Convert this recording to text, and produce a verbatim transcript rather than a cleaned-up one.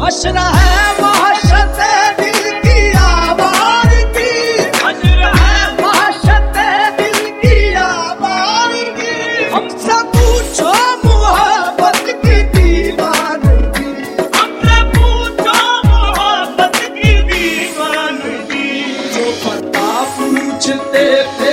हश्र है वहशत दिल की आवाज़ की, हश्र है वहशत दिल की आवाज़ की। हमसे पूछो मोहब्बत की दीवानगी, हमसे पूछो मोहब्बत की दीवानगी। जो पता पूछते थे